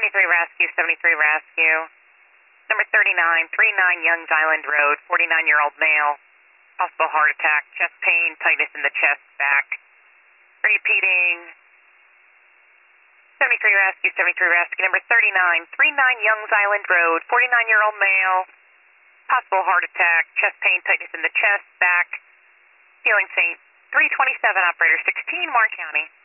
Rescue, 73 Rescue. Number 39, 39 Youngs Island Road, 49-year-old male. Possible heart attack, chest pain, tightness in the chest, back. Repeating. 73 Rescue, 73 Rescue. Number 39, 39 Youngs Island Road, 49-year-old male. Possible heart attack, chest pain, tightness in the chest, back. Feeling faint. 327, operator 16, Martin County.